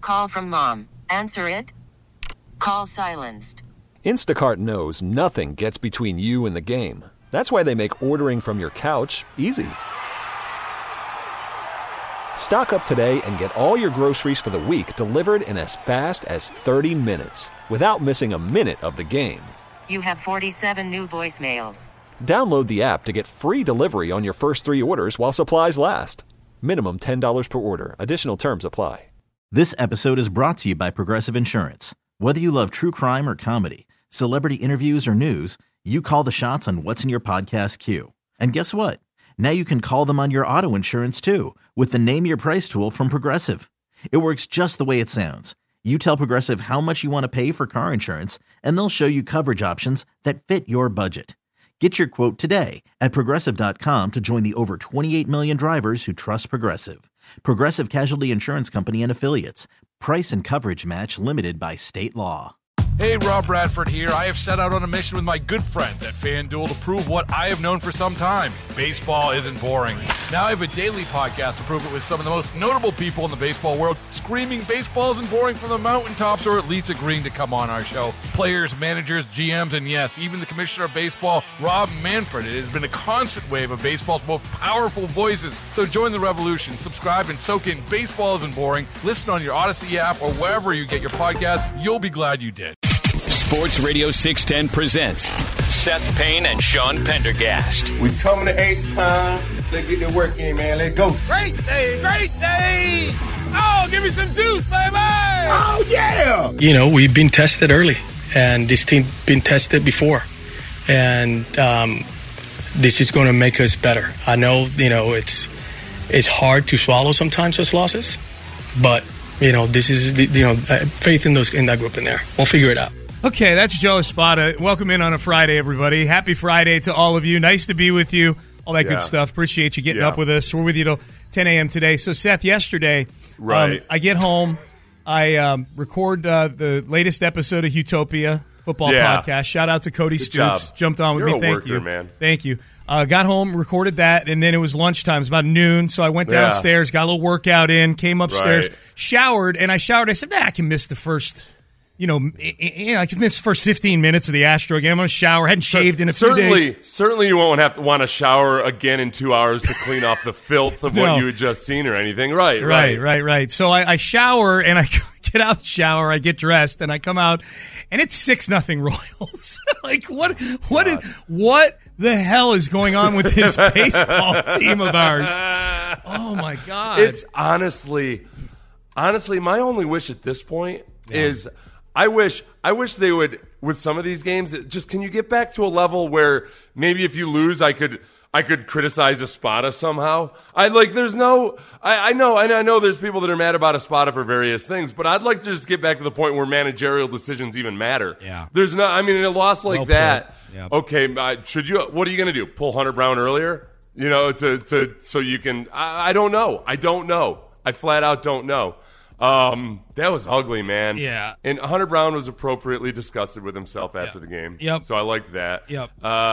call from mom. Answer it. Call silenced. Instacart knows nothing gets between you and the game. That's why they make ordering from your couch easy. Stock up today and get all your groceries for the week delivered in as fast as 30 minutes without missing a minute of the game. You have 47 new voicemails. Download the app to get free delivery on your first 3 orders while supplies last. Minimum $10 per order. Additional terms apply. This episode is brought to you by Progressive Insurance. Whether you love true crime or comedy, celebrity interviews or news, you call the shots on what's in your podcast queue. And guess what? Now you can call them on your auto insurance too with the Name Your Price tool from Progressive. It works just the way it sounds. You tell Progressive how much you want to pay for car insurance, and they'll show you coverage options that fit your budget. Get your quote today at Progressive.com to join the over 28 million drivers who trust Progressive. Progressive Casualty Insurance Company and Affiliates. Price and coverage match limited by state law. Hey, Rob Bradford here. I have set out on a mission with my good friends at FanDuel to prove what I have known for some time. Baseball isn't boring. Now I have a daily podcast to prove it with some of the most notable people in the baseball world, screaming baseball isn't boring from the mountaintops, or at least agreeing to come on our show. Players, managers, GMs, and yes, even the commissioner of baseball, Rob Manfred. It has been a constant wave of baseball's most powerful voices. So join the revolution. Subscribe and soak in Baseball Isn't Boring. Listen on your Odyssey app or wherever you get your podcasts. You'll be glad you did. Sports Radio 610 presents Seth Payne and Sean Pendergast. We coming to H-Town. Let's get the work in, man. Let's go. Great day, great day. Oh, give me some juice, baby. Oh, yeah. You know, we've been tested early, and this team been tested before. And this is going to make us better. I know, you know, it's hard to swallow sometimes those losses, but, you know, this is, faith in that group in there. We'll figure it out. Okay, that's Joe Espada. Welcome in on a Friday, everybody. Happy Friday to all of you. Nice to be with you. All that good stuff. Appreciate you getting up with us. We're with you till 10 a.m. today. So, Seth, yesterday, I get home. I record the latest episode of Utopia Football Podcast. Shout out to Cody Stutz. Jumped on with me. Thank you. Man. Thank you. Got home, recorded that, and then it was lunchtime. It was about noon, so I went downstairs, got a little workout in, came upstairs, showered, and I showered. I said, I can miss the first... I could miss the first 15 minutes of the Astro game. I'm going to shower. Hadn't shaved in a few days. Certainly you won't want to shower again in 2 hours to clean off the filth of what you had just seen or anything. Right. So I shower, and I get out the shower. I get dressed, and I come out, and it's 6-0 Royals. Like, what the hell is going on with this baseball team of ours? Oh, my God. It's honestly, my only wish at this point is... I wish they would, with some of these games, just can you get back to a level where maybe if you lose, I could criticize Espada somehow. I know there's people that are mad about Espada for various things, but I'd like to just get back to the point where managerial decisions even matter. Yeah. There's no, I mean, in a loss like that, okay, what are you going to do? Pull Hunter Brown earlier? You know, so you can, I don't know. I flat out don't know. That was ugly, man. Yeah. And Hunter Brown was appropriately disgusted with himself after the game. Yep. So I liked that. Yep.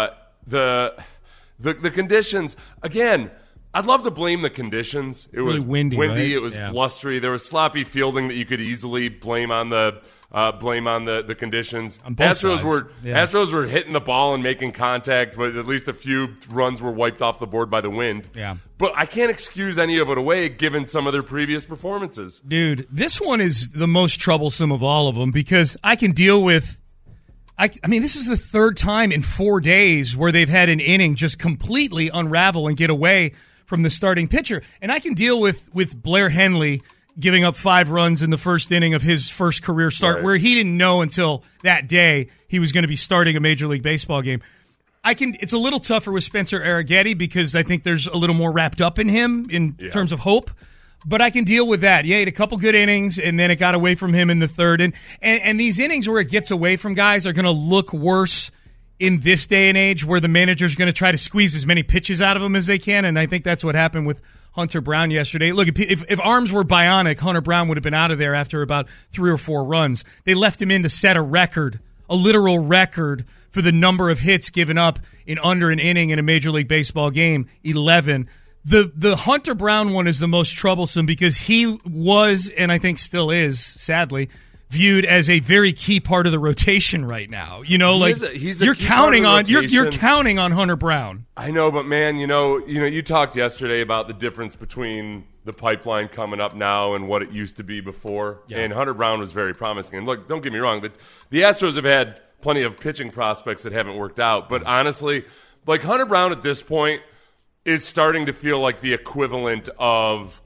The conditions, again, I'd love to blame the conditions. It was really windy, right? It was blustery. There was sloppy fielding that you could easily blame on the conditions. On both sides. Astros were hitting the ball and making contact, but at least a few runs were wiped off the board by the wind. Yeah. But I can't excuse any of it away given some of their previous performances. Dude, this one is the most troublesome of all of them because I can deal with I mean, this is the third time in 4 days where they've had an inning just completely unravel and get away from the starting pitcher. And I can deal with Blair Henley giving up 5 runs in the first inning of his first career start, where he didn't know until that day he was going to be starting a Major League Baseball game. It's a little tougher with Spencer Arrighetti because I think there's a little more wrapped up in him in terms of hope. But I can deal with that. Yeah, he had a couple good innings, and then it got away from him in the third. And these innings where it gets away from guys are going to look worse in this day and age where the manager's going to try to squeeze as many pitches out of them as they can. And I think that's what happened with Hunter Brown yesterday. Look, if arms were bionic, Hunter Brown would have been out of there after about 3 or 4 runs. They left him in to set a record, a literal record, for the number of hits given up in under an inning in a Major League Baseball game, 11. The Hunter Brown one is the most troublesome because he was, and I think still is, sadly, viewed as a very key part of the rotation right now. You know, he's a you're key counting part on of the rotation. you're counting on Hunter Brown. I know, but man, you talked yesterday about the difference between the pipeline coming up now and what it used to be before. Yeah. And Hunter Brown was very promising. And look, don't get me wrong, the Astros have had plenty of pitching prospects that haven't worked out. But honestly, like Hunter Brown at this point is starting to feel like the equivalent of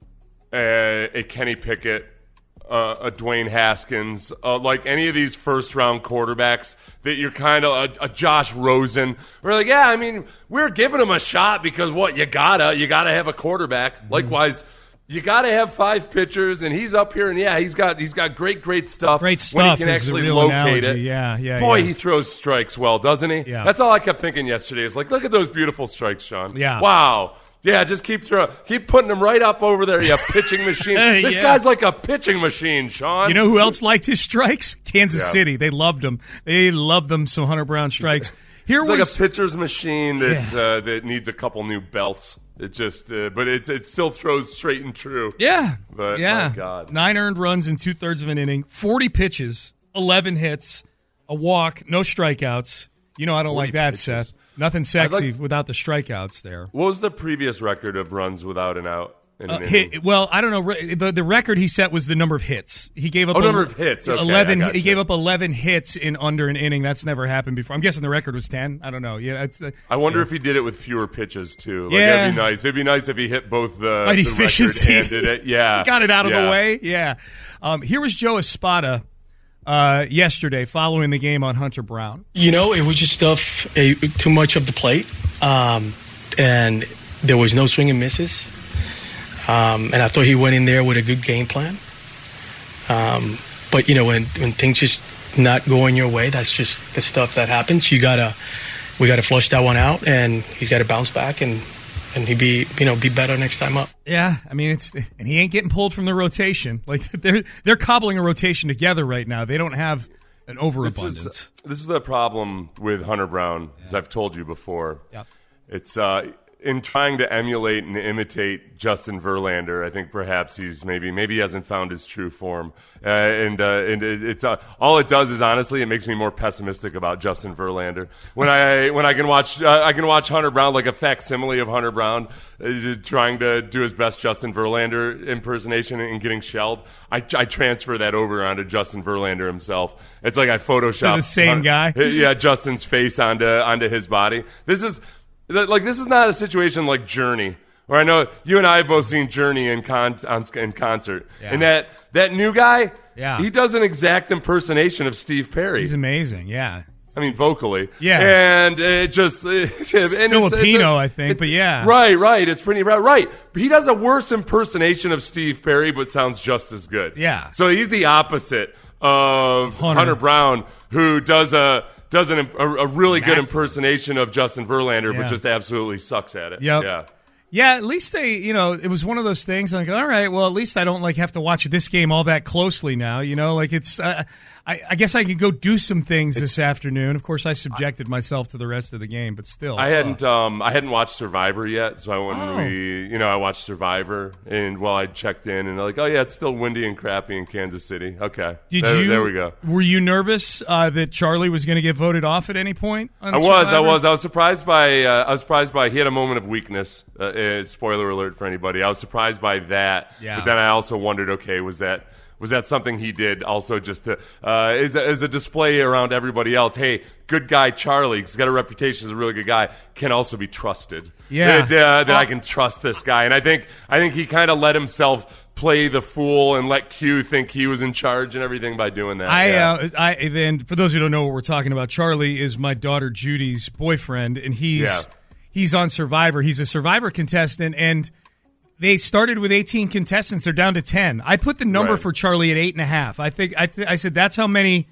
a Kenny Pickett, a Dwayne Haskins, like any of these first-round quarterbacks that you're kind of a Josh Rosen. We're like, yeah, I mean, we're giving him a shot because you gotta have a quarterback. Mm-hmm. Likewise, you gotta have 5 pitchers, and he's up here, and yeah, he's got great stuff. Great stuff. When he can actually locate it. Yeah. Boy, he throws strikes well, doesn't he? Yeah. That's all I kept thinking yesterday. Is like, look at those beautiful strikes, Sean. Yeah. Wow. Yeah, just keep putting them right up over there, you pitching machine. This guy's like a pitching machine, Sean. You know who else liked his strikes? Kansas City. They loved him. They loved them some Hunter Brown strikes. It's like a pitcher's machine that needs a couple new belts. It just, but it still throws straight and true. Yeah, but my God, 9 earned runs in 2/3 of an inning, 40 pitches, 11 hits, a walk, no strikeouts. You know I don't like that, pitches. Seth. Nothing sexy without the strikeouts there. What was the previous record of runs without an out? In an inning? Well, I don't know. The record he set was the number of hits. He gave up number of hits. Okay, 11. He gave up 11 hits in under an inning. That's never happened before. I'm guessing the record was 10. I don't know. Yeah, I wonder if he did it with fewer pitches too. Like, that'd be nice. It'd be nice if he hit both the efficiency. Record and did it. Yeah, he got it out of the way. Yeah. Here was Joe Espada yesterday following the game on Hunter Brown. You know, it was just too much of the plate, and there was no swing and misses. And I thought he went in there with a good game plan. But, when things just not going your way, that's just the stuff that happens. We got to flush that one out, and he's got to bounce back and he be better next time up. Yeah, I mean, and he ain't getting pulled from the rotation. Like they're cobbling a rotation together right now. They don't have an overabundance. This is the problem with Hunter Brown, as I've told you before. Yep. It's in trying to emulate and imitate Justin Verlander. I think perhaps maybe he hasn't found his true form, and it's all it does is honestly it makes me more pessimistic about Justin Verlander. When I can watch Hunter Brown like a facsimile of Hunter Brown trying to do his best Justin Verlander impersonation and getting shelled. I transfer that over onto Justin Verlander himself. It's like I Photoshop the same guy. Yeah, Justin's face onto his body. This is not a situation like Journey, where I know you and I have both seen Journey in concert. Yeah. And that new guy, he does an exact impersonation of Steve Perry. He's amazing, yeah. I mean, vocally. Yeah. And it just... Filipino, I think, but yeah. Right. It's pretty... Right. But he does a worse impersonation of Steve Perry, but sounds just as good. Yeah. So he's the opposite of Hunter Brown, who does a really good impersonation of Justin Verlander, but just absolutely sucks at it. Yep. Yeah, at least it was one of those things like, all right, well, at least I don't have to watch this game all that closely now. It's I guess I can go do some things this afternoon. Of course, I subjected myself to the rest of the game, but still. I hadn't watched Survivor yet, so I watched Survivor, and I checked in, and like, oh yeah, it's still windy and crappy in Kansas City. Okay, there we go. Were you nervous that Charlie was going to get voted off at any point? I was surprised by he had a moment of weakness. Spoiler alert for anybody. I was surprised by that, but then I also wondered, okay, was that something he did also just to as a display around everybody else? Hey, good guy Charlie, he's got a reputation as a really good guy, can also be trusted. Yeah, that I can trust this guy, and I think he kind of let himself play the fool and let Q think he was in charge and everything by doing that. Then for those who don't know what we're talking about, Charlie is my daughter Judy's boyfriend, and he's on Survivor. He's a Survivor contestant, and they started with 18 contestants. They're down to 10. I put the number for Charlie at 8.5. I said that's how many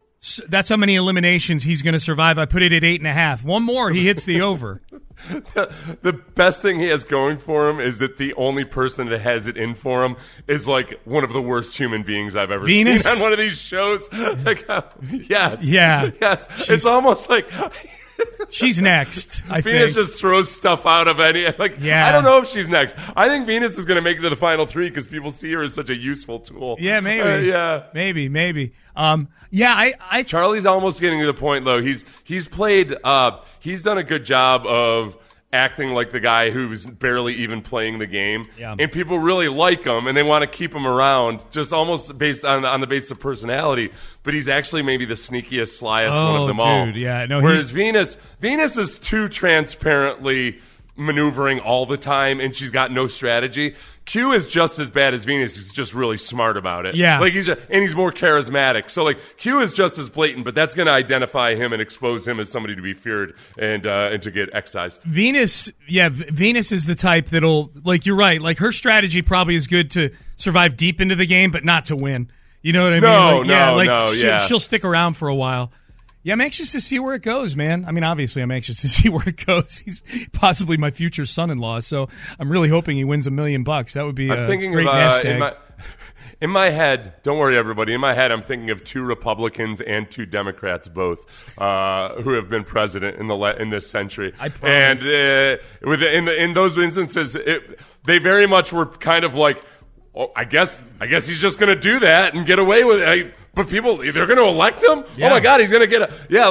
eliminations he's going to survive. I put it at 8.5. One more, he hits the over. The best thing he has going for him is that the only person that has it in for him is like one of the worst human beings I've ever seen on one of these shows. Yes. Yeah. Yes. It's almost like She's next, I Venus think. just throws stuff out of any. I don't know if she's next. I think Venus is going to make it to the final three because people see her as such a useful tool. Yeah, maybe. Maybe. Charlie's almost getting to the point, though. He's played. He's done a good job of acting like the guy who's barely even playing the game. Yeah. And people really like him, and they want to keep him around, just almost based on the basis of personality. But he's actually maybe the sneakiest, slyest one of them all. Yeah, no, whereas Venus is too transparently maneuvering all the time, and she's got no strategy. Q is just as bad as Venus. He's just really smart about it. Yeah. He's more charismatic. So Q is just as blatant, but that's going to identify him and expose him as somebody to be feared and to get excised. Venus is the type that'll, you're right, her strategy probably is good to survive deep into the game, but not to win. You know what I mean? She'll stick around for a while. Yeah, I'm anxious to see where it goes, man. I mean, obviously, I'm anxious to see where it goes. He's possibly my future son-in-law, so I'm really hoping he wins $1 million. That would be a great nest egg. In my head, don't worry, everybody. In my head, I'm thinking of 2 Republicans and 2 Democrats, both who have been president in this century. I promise. And in those instances, they very much were kind of like, oh, I guess he's just going to do that and get away with it. But people, they're going to elect him? Yeah. Oh my God, he's going to get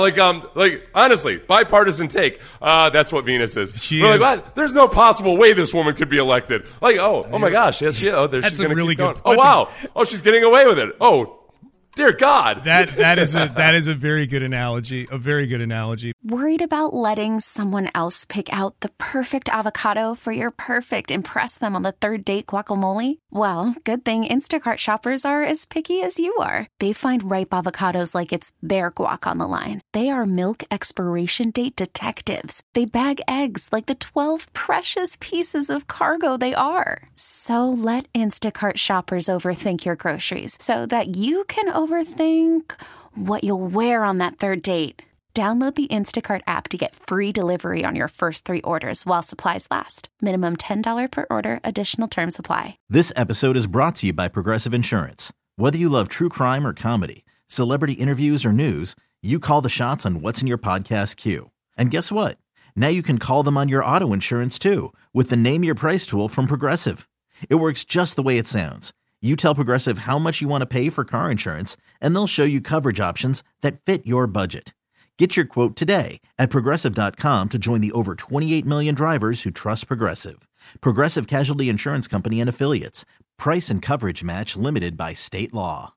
honestly, bipartisan take. That's what Venus is. We're like, there's no possible way this woman could be elected. Oh my gosh, yes, she's going to keep going. Oh wow, she's getting away with it. Oh, dear God. That is a very good analogy. A very good analogy. Worried about letting someone else pick out the perfect avocado for your perfect impress them on the third date guacamole? Well, good thing Instacart shoppers are as picky as you are. They find ripe avocados like it's their guac on the line. They are milk expiration date detectives. They bag eggs like the 12 precious pieces of cargo they are. So let Instacart shoppers overthink your groceries so that you can overthink what you'll wear on that third date. Download the Instacart app to get free delivery on your first 3 orders while supplies last. Minimum $10 per order. Additional terms apply. This episode is brought to you by Progressive Insurance. Whether you love true crime or comedy, celebrity interviews or news, you call the shots on what's in your podcast queue. And guess what? Now you can call them on your auto insurance too with the Name Your Price tool from Progressive. It works just the way it sounds. You tell Progressive how much you want to pay for car insurance, and they'll show you coverage options that fit your budget. Get your quote today at Progressive.com to join the over 28 million drivers who trust Progressive. Progressive Casualty Insurance Company and Affiliates. Price and coverage match limited by state law.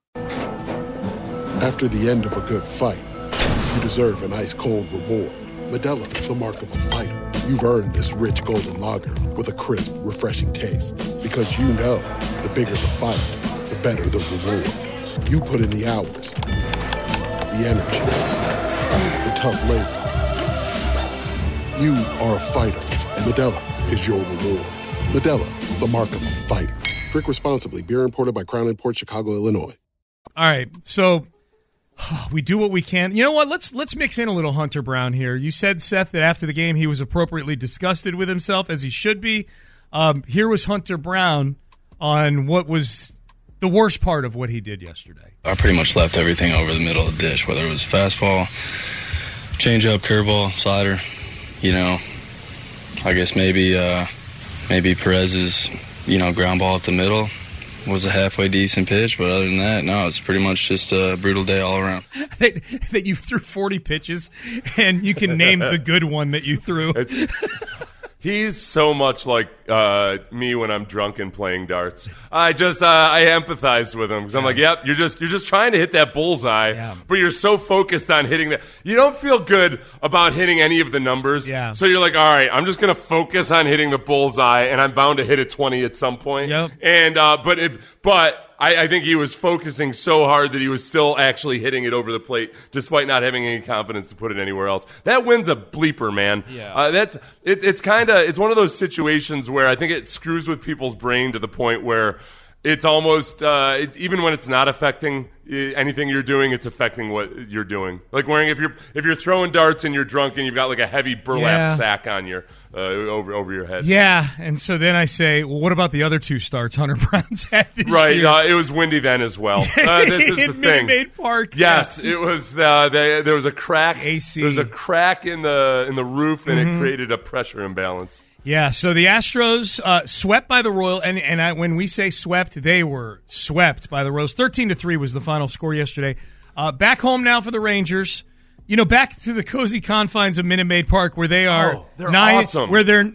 After the end of a good fight, you deserve an ice-cold reward. Modelo is the mark of a fighter. You've earned this rich golden lager with a crisp, refreshing taste. Because you know, the bigger the fight, the better the reward. You put in the hours, the energy, the tough labor. You are a fighter, and Modelo is your reward. Modelo, the mark of a fighter. Drink responsibly. Beer imported by Crown Imports, Chicago, Illinois. All right, so we do what we can. You know what? Let's mix in a little Hunter Brown here. You said, Seth, that after the game he was appropriately disgusted with himself, as he should be. Here was Hunter Brown on what was the worst part of what he did yesterday. I pretty much left everything over the middle of the dish, whether it was fastball, changeup, curveball, slider. You know, I guess maybe Perez's, ground ball up the middle was a halfway decent pitch, but other than that, no, it's pretty much just a brutal day all around. that you threw 40 pitches, and you can name the good one that you threw. He's so much like me when I'm drunk and playing darts. I empathize with him because I'm like, yep, you're just trying to hit that bullseye, but you're so focused on hitting that. You don't feel good about hitting any of the numbers. Yeah. So you're like, all right, I'm just going to focus on hitting the bullseye, and I'm bound to hit a 20 at some point. Yep. And but I think he was focusing so hard that he was still actually hitting it over the plate, despite not having any confidence to put it anywhere else. That wins a bleeper, man. Yeah. It's one of those situations where I think it screws with people's brain to the point where it's almost even when it's not affecting anything you're doing, it's affecting what you're doing. Like wearing if you're throwing darts and you're drunk and you've got like a heavy burlap sack on your over your head. Yeah, and so then I say, well, what about the other 2 starts Hunter Brown's had this right, year? It was windy then as well. This is the thing. Minute Maid Park. Yes, it was. There was a crack. AC. There was a crack in the roof, and it created a pressure imbalance. Yeah, so the Astros swept by the Royals, and when we say swept, they were swept by the Royals. 13-3 was the final score yesterday. Back home now for the Rangers. Back to the cozy confines of Minute Maid Park, where they are awesome. Where they're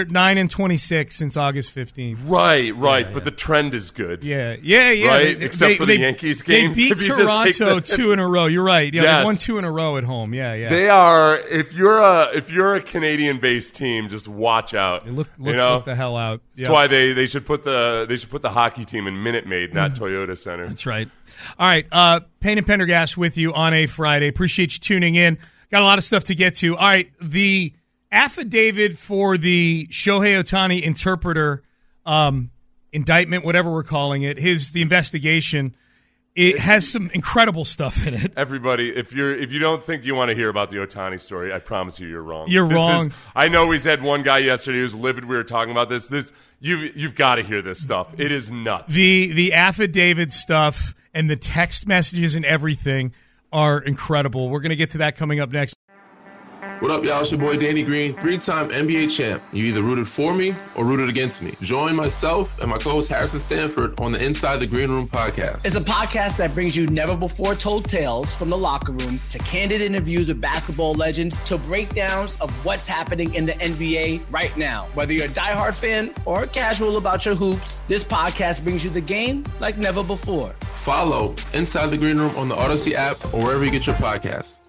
9-26 since August 15th. Right, but the trend is good. Yeah. Right, except for the Yankees games. They beat Toronto 2 in a row. You're right. Yeah, yes. They won 2 in a row at home. Yeah. They are. If you're a Canadian-based team, just watch out. Look the hell out. That's why they should put the hockey team in Minute Maid, not Toyota Center. That's right. All right, Payne and Pendergast with you on a Friday. Appreciate you tuning in. Got a lot of stuff to get to. All right, the affidavit for the Shohei Ohtani interpreter indictment, whatever we're calling it, the investigation, it has some incredible stuff in it. Everybody, if you don't think you want to hear about the Ohtani story, I promise you're wrong. You're wrong. I know we had one guy yesterday who was livid. We were talking about this. You've got to hear this stuff. It is nuts. The affidavit stuff and the text messages and everything are incredible. We're going to get to that coming up next. What up, y'all? It's your boy Danny Green, 3-time NBA champ. You either rooted for me or rooted against me. Join myself and my co-host Harrison Sanford on the Inside the Green Room podcast. It's a podcast that brings you never-before-told tales from the locker room to candid interviews with basketball legends to breakdowns of what's happening in the NBA right now. Whether you're a diehard fan or casual about your hoops, this podcast brings you the game like never before. Follow Inside the Green Room on the Odyssey app or wherever you get your podcasts.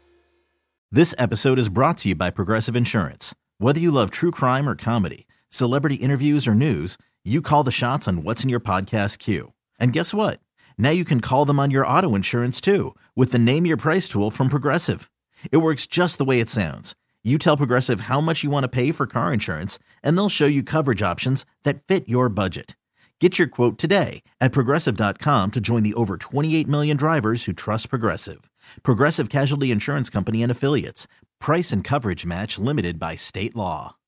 This episode is brought to you by Progressive Insurance. Whether you love true crime or comedy, celebrity interviews or news, you call the shots on what's in your podcast queue. And guess what? Now you can call them on your auto insurance too with the Name Your Price tool from Progressive. It works just the way it sounds. You tell Progressive how much you want to pay for car insurance, and they'll show you coverage options that fit your budget. Get your quote today at Progressive.com to join the over 28 million drivers who trust Progressive. Progressive Casualty Insurance Company and Affiliates. Price and coverage match limited by state law.